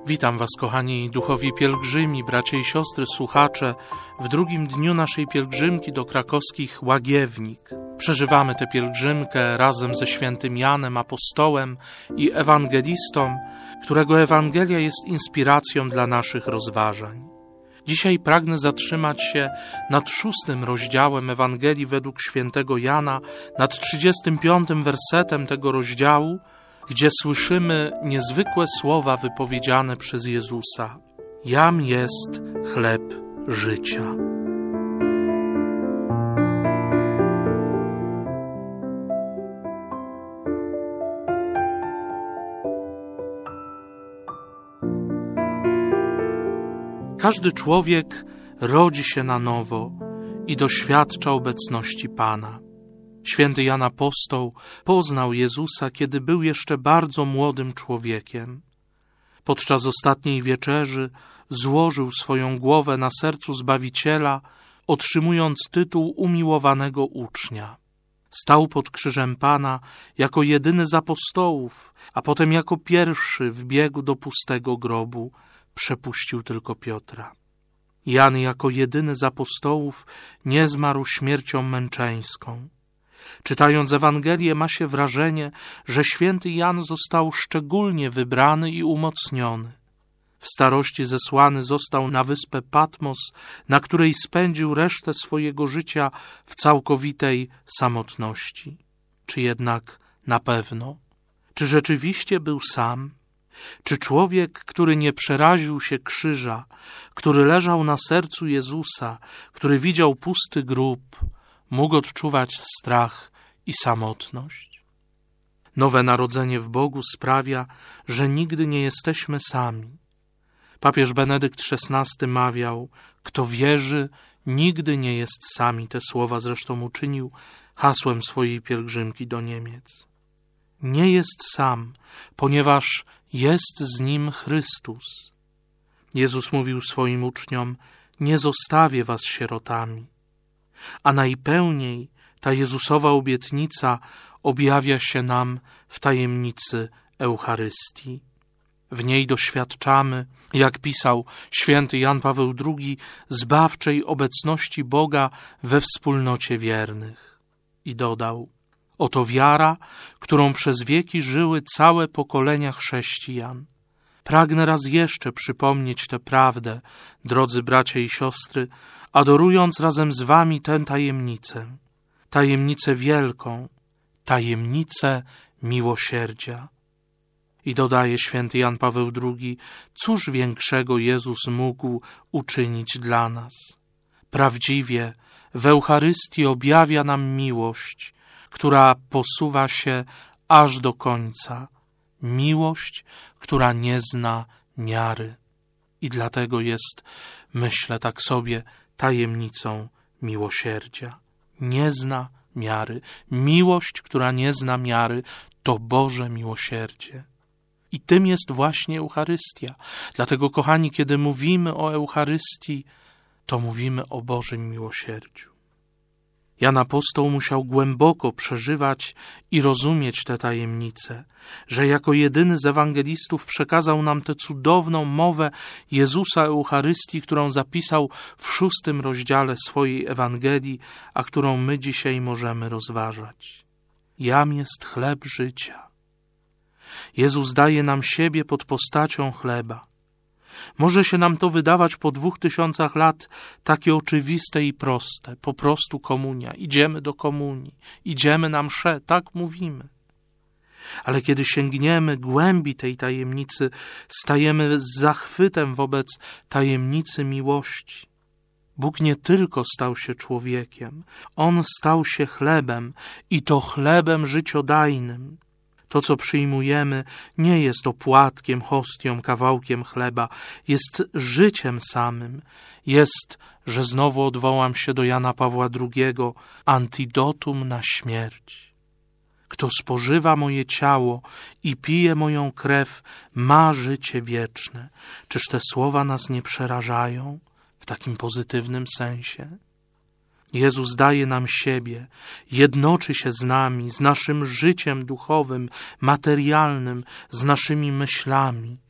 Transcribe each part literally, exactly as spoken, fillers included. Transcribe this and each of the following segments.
Witam Was, kochani duchowi pielgrzymi, bracia i siostry, słuchacze, w drugim dniu naszej pielgrzymki do krakowskich Łagiewnik. Przeżywamy tę pielgrzymkę razem ze świętym Janem, apostołem i ewangelistą, którego Ewangelia jest inspiracją dla naszych rozważań. Dzisiaj pragnę zatrzymać się nad szóstym rozdziałem Ewangelii według świętego Jana, nad trzydziestym piątym wersetem tego rozdziału, gdzie słyszymy niezwykłe słowa wypowiedziane przez Jezusa. Jam jest chleb życia. Każdy człowiek rodzi się na nowo i doświadcza obecności Pana. Święty Jan Apostoł poznał Jezusa, kiedy był jeszcze bardzo młodym człowiekiem. Podczas ostatniej wieczerzy złożył swoją głowę na sercu Zbawiciela, otrzymując tytuł umiłowanego ucznia. Stał pod krzyżem Pana jako jedyny z apostołów, a potem jako pierwszy wbiegł do pustego grobu, przepuścił tylko Piotra. Jan jako jedyny z apostołów nie zmarł śmiercią męczeńską. Czytając Ewangelię, ma się wrażenie, że święty Jan został szczególnie wybrany i umocniony. W starości zesłany został na wyspę Patmos, na której spędził resztę swojego życia w całkowitej samotności. Czy jednak na pewno? Czy rzeczywiście był sam? Czy człowiek, który nie przeraził się krzyża, który leżał na sercu Jezusa, który widział pusty grób, mógł odczuwać strach i samotność? Nowe narodzenie w Bogu sprawia, że nigdy nie jesteśmy sami. Papież Benedykt szesnasty mawiał, kto wierzy, nigdy nie jest sami. Te słowa zresztą uczynił hasłem swojej pielgrzymki do Niemiec. Nie jest sam, ponieważ jest z nim Chrystus. Jezus mówił swoim uczniom, nie zostawię was sierotami. A najpełniej ta Jezusowa obietnica objawia się nam w tajemnicy Eucharystii. W niej doświadczamy, jak pisał święty Jan Paweł drugi, zbawczej obecności Boga we wspólnocie wiernych. I dodał, oto wiara, którą przez wieki żyły całe pokolenia chrześcijan. Pragnę raz jeszcze przypomnieć tę prawdę, drodzy bracia i siostry, adorując razem z wami tę tajemnicę. Tajemnicę wielką, tajemnicę miłosierdzia. I dodaje święty Jan Paweł drugi, cóż większego Jezus mógł uczynić dla nas? Prawdziwie w Eucharystii objawia nam miłość, która posuwa się aż do końca. Miłość, która nie zna miary. I dlatego jest, myślę tak sobie, tajemnicą miłosierdzia. Nie zna miary. Miłość, która nie zna miary, to Boże miłosierdzie. I tym jest właśnie Eucharystia. Dlatego, kochani, kiedy mówimy o Eucharystii, to mówimy o Bożym miłosierdziu. Jan Apostoł musiał głęboko przeżywać i rozumieć tę tajemnicę, że jako jedyny z ewangelistów przekazał nam tę cudowną mowę Jezusa Eucharystii, którą zapisał w szóstym rozdziale swojej Ewangelii, a którą my dzisiaj możemy rozważać. Jam jest chleb życia. Jezus daje nam siebie pod postacią chleba. Może się nam to wydawać po dwóch tysiącach lat takie oczywiste i proste, po prostu komunia. Idziemy do komunii, idziemy na mszę, tak mówimy. Ale kiedy sięgniemy głębi tej tajemnicy, stajemy z zachwytem wobec tajemnicy miłości. Bóg nie tylko stał się człowiekiem, On stał się chlebem i to chlebem życiodajnym. To, co przyjmujemy, nie jest opłatkiem, hostią, kawałkiem chleba. Jest życiem samym. Jest, że znowu odwołam się do Jana Pawła drugiego, antidotum na śmierć. Kto spożywa moje ciało i pije moją krew, ma życie wieczne. Czyż te słowa nas nie przerażają w takim pozytywnym sensie? Jezus daje nam siebie, jednoczy się z nami, z naszym życiem duchowym, materialnym, z naszymi myślami.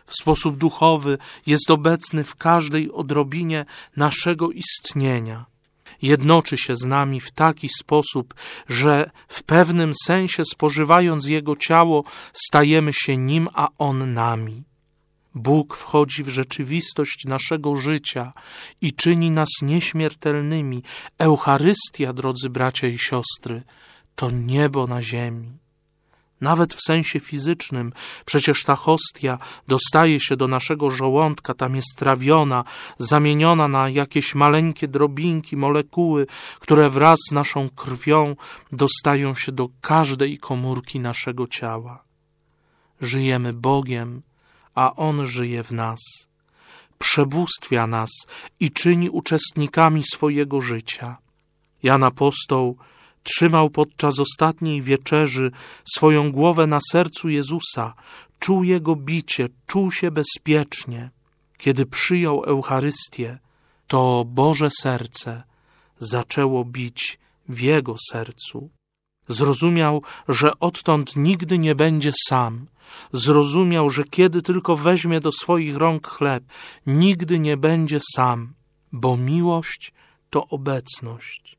w sposób duchowy jest obecny w każdej odrobinie naszego istnienia. Jednoczy się z nami w taki sposób, że w pewnym sensie spożywając Jego ciało, stajemy się Nim, a On nami. Bóg wchodzi w rzeczywistość naszego życia i czyni nas nieśmiertelnymi. Eucharystia, drodzy bracia i siostry, to niebo na ziemi. Nawet w sensie fizycznym, przecież ta hostia dostaje się do naszego żołądka, tam jest trawiona, zamieniona na jakieś maleńkie drobinki, molekuły, które wraz z naszą krwią dostają się do każdej komórki naszego ciała. Żyjemy Bogiem, a On żyje w nas. Przebóstwia nas i czyni uczestnikami swojego życia. Jan Apostoł trzymał podczas ostatniej wieczerzy swoją głowę na sercu Jezusa, czuł Jego bicie, czuł się bezpiecznie. Kiedy przyjął Eucharystię, to Boże serce zaczęło bić w Jego sercu. Zrozumiał, że odtąd nigdy nie będzie sam. Zrozumiał, że kiedy tylko weźmie do swoich rąk chleb, nigdy nie będzie sam, bo miłość to obecność.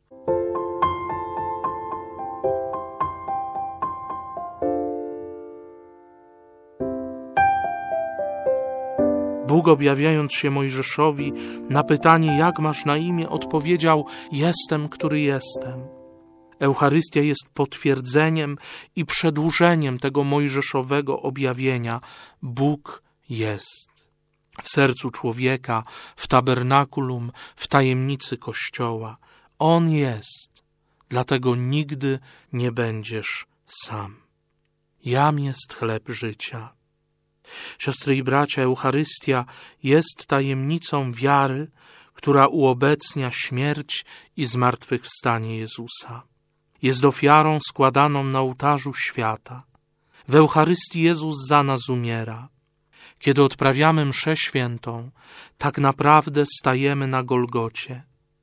Bóg, objawiając się Mojżeszowi na pytanie, jak masz na imię, odpowiedział: jestem, który jestem. Eucharystia jest potwierdzeniem i przedłużeniem tego mojżeszowego objawienia. Bóg jest. W sercu człowieka, w tabernakulum, w tajemnicy Kościoła. On jest. Dlatego nigdy nie będziesz sam. Jam jest chleb życia. Siostry i bracia, Eucharystia jest tajemnicą wiary, która uobecnia śmierć i zmartwychwstanie Jezusa. Jest ofiarą składaną na ołtarzu świata. W Eucharystii Jezus za nas umiera. Kiedy odprawiamy mszę świętą, tak naprawdę stajemy na Golgocie.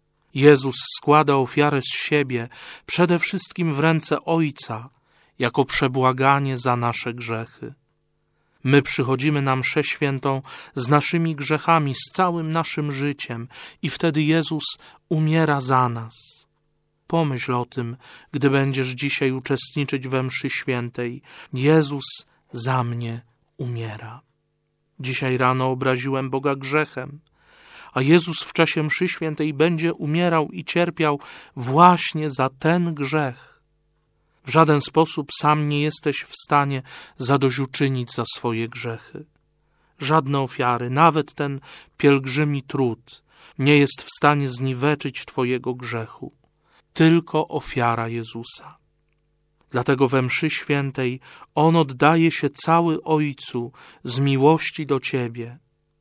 Jezus składa ofiarę z siebie przede wszystkim w ręce Ojca, jako przebłaganie za nasze grzechy. My przychodzimy na mszę świętą z naszymi grzechami, z całym naszym życiem i wtedy Jezus umiera za nas. Pomyśl o tym, gdy będziesz dzisiaj uczestniczyć we mszy świętej. Jezus za mnie umiera. Dzisiaj rano obraziłem Boga grzechem, a Jezus w czasie mszy świętej będzie umierał i cierpiał właśnie za ten grzech. W żaden sposób sam nie jesteś w stanie zadośćuczynić za swoje grzechy. Żadne ofiary, nawet ten pielgrzymi trud, nie jest w stanie zniweczyć twojego grzechu. Tylko ofiara Jezusa. Dlatego we mszy świętej On oddaje się cały Ojcu z miłości do ciebie.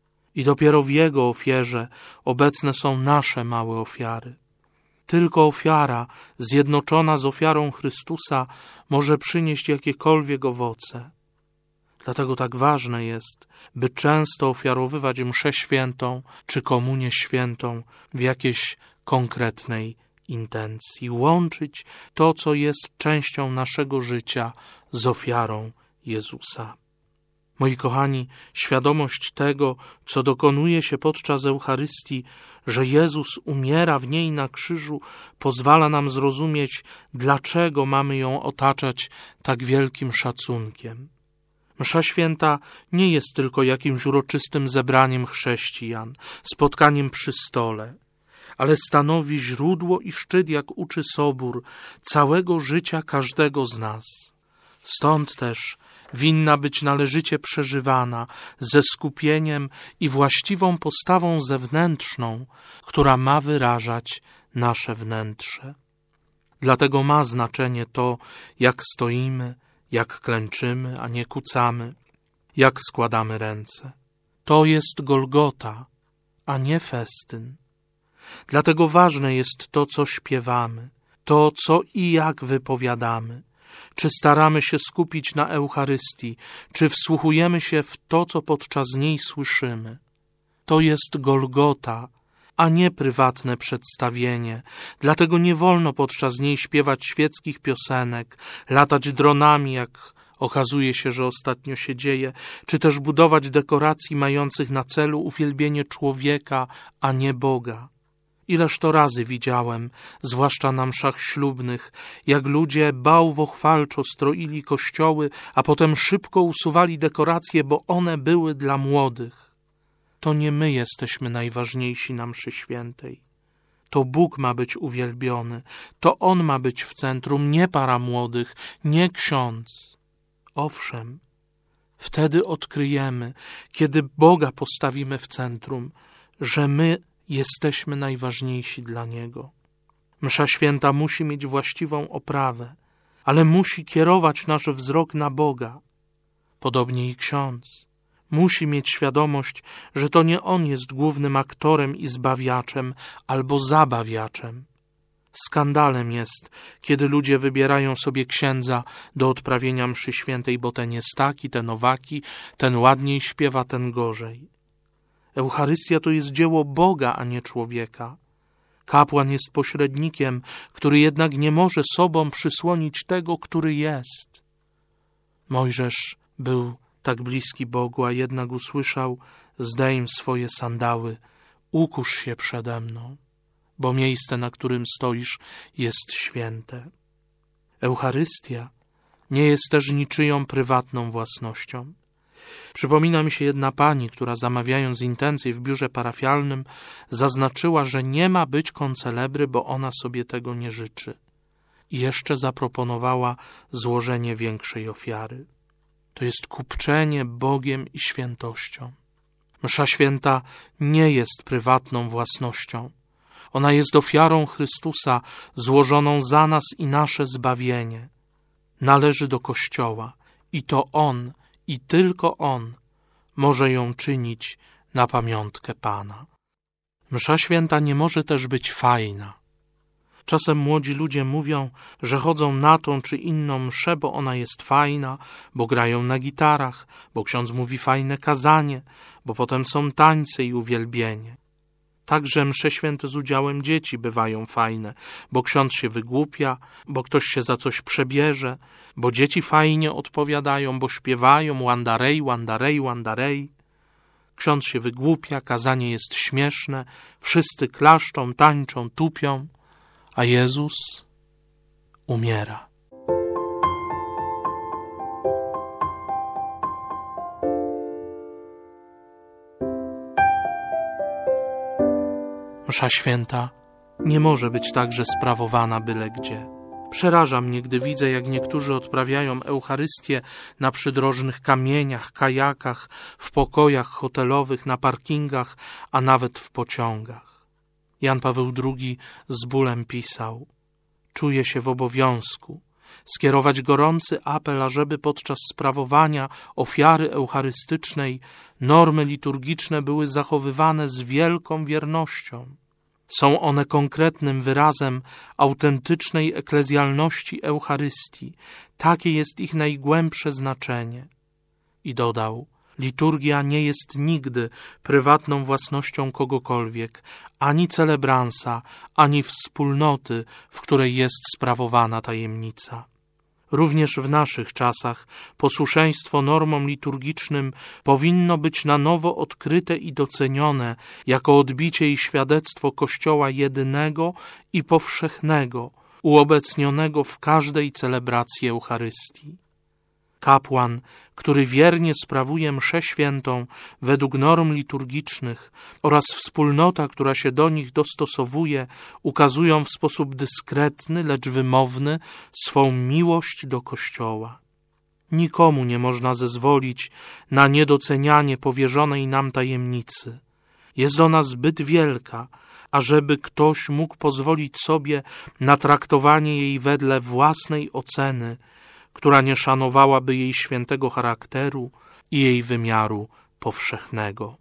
I dopiero w Jego ofierze obecne są nasze małe ofiary. Tylko ofiara zjednoczona z ofiarą Chrystusa może przynieść jakiekolwiek owoce. Dlatego tak ważne jest, by często ofiarowywać mszę świętą czy komunię świętą w jakiejś konkretnej intencji. Łączyć to, co jest częścią naszego życia, z ofiarą Jezusa. Moi kochani, świadomość tego, co dokonuje się podczas Eucharystii, że Jezus umiera w niej na krzyżu, pozwala nam zrozumieć, dlaczego mamy ją otaczać tak wielkim szacunkiem. Msza święta nie jest tylko jakimś uroczystym zebraniem chrześcijan, spotkaniem przy stole, ale stanowi źródło i szczyt, jak uczy Sobór, całego życia każdego z nas. Stąd też winna być należycie przeżywana ze skupieniem i właściwą postawą zewnętrzną, która ma wyrażać nasze wnętrze. Dlatego ma znaczenie to, jak stoimy, jak klęczymy, a nie kucamy, jak składamy ręce. To jest Golgota, a nie festyn. Dlatego ważne jest to, co śpiewamy, to, co i jak wypowiadamy. Czy staramy się skupić na Eucharystii, czy wsłuchujemy się w to, co podczas niej słyszymy. To jest Golgota, a nie prywatne przedstawienie. Dlatego nie wolno podczas niej śpiewać świeckich piosenek, latać dronami jak okazuje się, że ostatnio się dzieje, czy też budować dekoracji mających na celu uwielbienie człowieka, a nie Boga. Ileż to razy widziałem, zwłaszcza na mszach ślubnych, jak ludzie bałwochwalczo stroili kościoły, a potem szybko usuwali dekoracje, bo one były dla młodych. To nie my jesteśmy najważniejsi na mszy świętej. To Bóg ma być uwielbiony, to On ma być w centrum, nie para młodych, nie ksiądz. Owszem, wtedy odkryjemy, kiedy Boga postawimy w centrum, że my jesteśmy najważniejsi dla Niego. Msza święta musi mieć właściwą oprawę, ale musi kierować nasz wzrok na Boga. Podobnie i ksiądz. Musi mieć świadomość, że to nie on jest głównym aktorem i zbawiaczem albo zabawiaczem. Skandalem jest, kiedy ludzie wybierają sobie księdza do odprawienia mszy świętej, bo ten jest taki, ten owaki, ten ładniej śpiewa, ten gorzej. Eucharystia to jest dzieło Boga, a nie człowieka. Kapłan jest pośrednikiem, który jednak nie może sobą przysłonić tego, który jest. Mojżesz był tak bliski Bogu, a jednak usłyszał: zdejm swoje sandały, ukusz się przede mną, bo miejsce, na którym stoisz, jest święte. Eucharystia nie jest też niczyją prywatną własnością. Przypomina mi się jedna pani, która zamawiając intencje w biurze parafialnym zaznaczyła, że nie ma być koncelebry, bo ona sobie tego nie życzy. I jeszcze zaproponowała złożenie większej ofiary. To jest kupczenie Bogiem i świętością. Msza święta nie jest prywatną własnością. Ona jest ofiarą Chrystusa złożoną za nas i nasze zbawienie. Należy do Kościoła i to On, i tylko On może ją czynić na pamiątkę Pana. Msza święta nie może też być fajna. Czasem młodzi ludzie mówią, że chodzą na tą czy inną mszę, bo ona jest fajna, bo grają na gitarach, bo ksiądz mówi fajne kazanie, bo potem są tańce i uwielbienie. Także msze święte z udziałem dzieci bywają fajne, bo ksiądz się wygłupia, bo ktoś się za coś przebierze, bo dzieci fajnie odpowiadają, bo śpiewają łandarej, łandarej, łandarej. Ksiądz się wygłupia, kazanie jest śmieszne, wszyscy klaszczą, tańczą, tupią, a Jezus umiera. Msza święta nie może być także sprawowana byle gdzie. Przeraża mnie, gdy widzę, jak niektórzy odprawiają Eucharystię na przydrożnych kamieniach, kajakach, w pokojach hotelowych, na parkingach, a nawet w pociągach. Jan Paweł drugi z bólem pisał: czuję się w obowiązku skierować gorący apel, ażeby podczas sprawowania ofiary eucharystycznej normy liturgiczne były zachowywane z wielką wiernością. Są one konkretnym wyrazem autentycznej eklezjalności Eucharystii. Takie jest ich najgłębsze znaczenie. I dodał: liturgia nie jest nigdy prywatną własnością kogokolwiek, ani celebransa, ani wspólnoty, w której jest sprawowana tajemnica. Również w naszych czasach posłuszeństwo normom liturgicznym powinno być na nowo odkryte i docenione jako odbicie i świadectwo Kościoła jedynego i powszechnego, uobecnionego w każdej celebracji Eucharystii. Kapłan, który wiernie sprawuje mszę świętą według norm liturgicznych, oraz wspólnota, która się do nich dostosowuje, ukazują w sposób dyskretny, lecz wymowny swą miłość do Kościoła. Nikomu nie można zezwolić na niedocenianie powierzonej nam tajemnicy. Jest ona zbyt wielka, ażeby ktoś mógł pozwolić sobie na traktowanie jej wedle własnej oceny, która nie szanowałaby jej świętego charakteru i jej wymiaru powszechnego.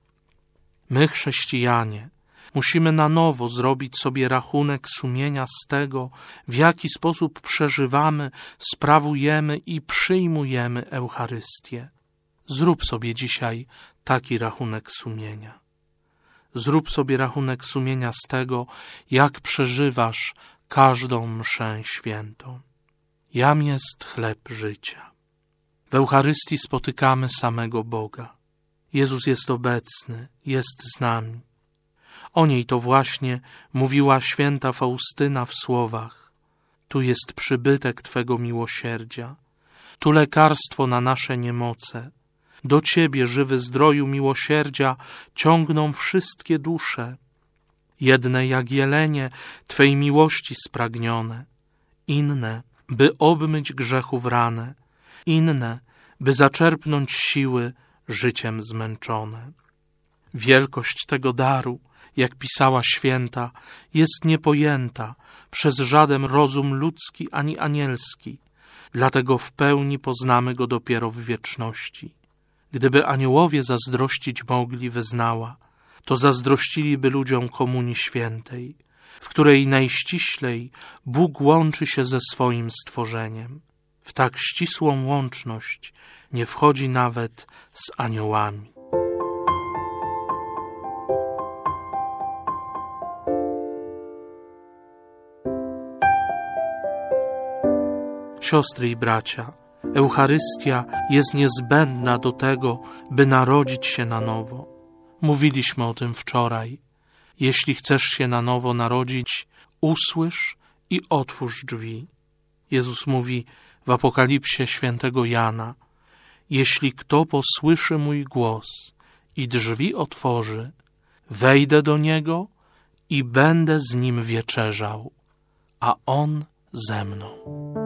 My, chrześcijanie, musimy na nowo zrobić sobie rachunek sumienia z tego, w jaki sposób przeżywamy, sprawujemy i przyjmujemy Eucharystię. Zrób sobie dzisiaj taki rachunek sumienia. Zrób sobie rachunek sumienia z tego, jak przeżywasz każdą mszę świętą. Jam jest chleb życia. W Eucharystii spotykamy samego Boga. Jezus jest obecny, jest z nami. O niej to właśnie mówiła święta Faustyna w słowach: tu jest przybytek Twego miłosierdzia, tu lekarstwo na nasze niemoce. Do Ciebie, żywy zdroju miłosierdzia, ciągną wszystkie dusze. Jedne jak jelenie Twej miłości spragnione, inne, by obmyć grzechów ranę, inne, by zaczerpnąć siły życiem zmęczone. Wielkość tego daru, jak pisała święta, jest niepojęta przez żaden rozum ludzki ani anielski, dlatego w pełni poznamy go dopiero w wieczności. Gdyby aniołowie zazdrościć mogli, wyznała, to zazdrościliby ludziom Komunii Świętej, w której najściślej Bóg łączy się ze swoim stworzeniem. W tak ścisłą łączność nie wchodzi nawet z aniołami. Siostry i bracia, Eucharystia jest niezbędna do tego, by narodzić się na nowo. Mówiliśmy o tym wczoraj. Jeśli chcesz się na nowo narodzić, usłysz i otwórz drzwi. Jezus mówi w Apokalipsie świętego Jana: jeśli kto posłyszy mój głos i drzwi otworzy, wejdę do niego i będę z nim wieczerzał, a on ze mną.